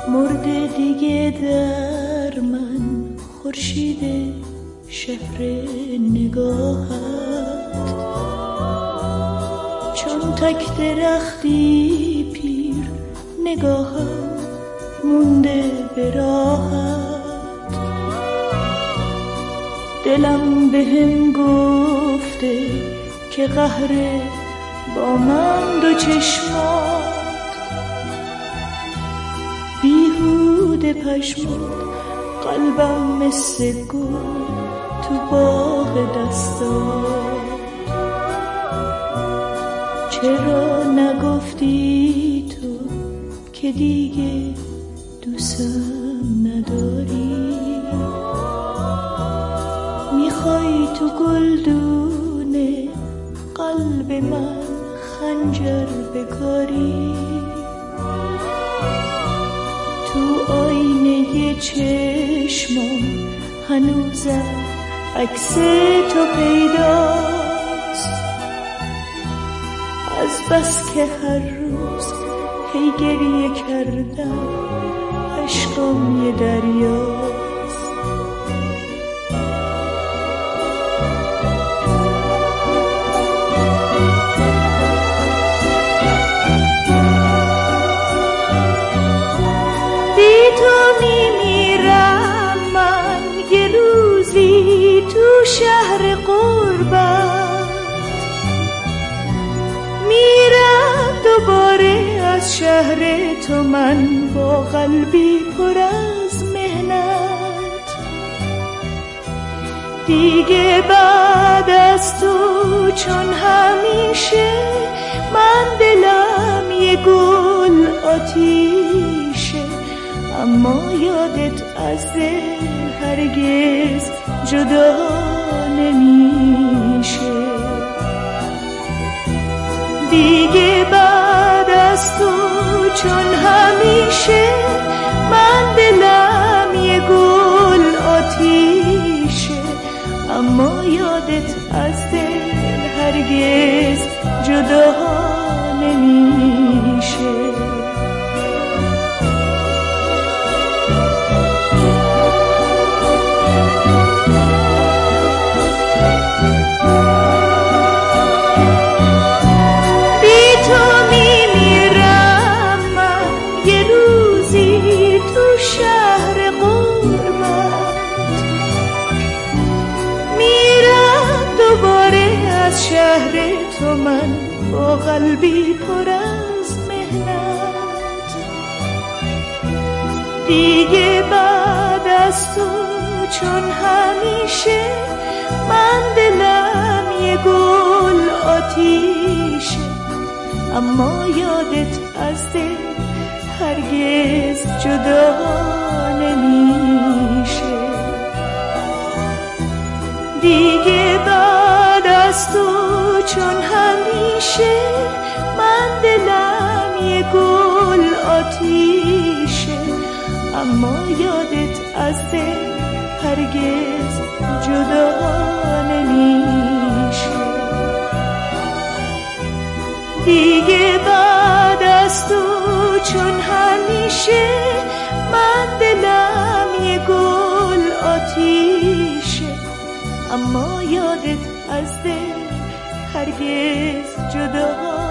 مرده دیگه در من خورشید شهر نگاهت، چون تک درختی پیر نگاهم مونده به راحت. دلم بهم گفته که قهر با من دو چشمات، بیهوده پشمات قلبم مثل گل تو باغ دستات. چرا نگفتی تو که دیگه دوستم نداری؟ میخوای تو گلدونه قلب من خنجر بکاری؟ تو آینه چشمم هنوزم عکس تو پیداست، از بس که هر روز هی گریه کردم عشقم یه دریاست. بی تو میمیرم من یه روزی تو شهر غربت، میرم دوباره از شهر تو من با قلبی پر از مهنت. دیگه بعد از تو چون همیشه من دلم یه گل آتیشه، اما یادت از دل هرگز جدا نمیشه. دیگه بعد از تو چون همیشه من دلم یه گل آتیشه، اما یادت از دل هرگز جدا نمیشه. شهر تو من با قلبی پر از مهنت. دیگه بعد از تو چون همیشه من دلم یه گل آتیشه، اما یادت از دل هرگز جدا نمیشه. دیگه بعد از تو چون همیشه من دلم یه گل آتیشه، اما یادت از دل هرگز جدا نمیشه. دیگه بعد از تو چون همیشه من دلم یه گل آتیشه، اما یادت از دل هرگز جدا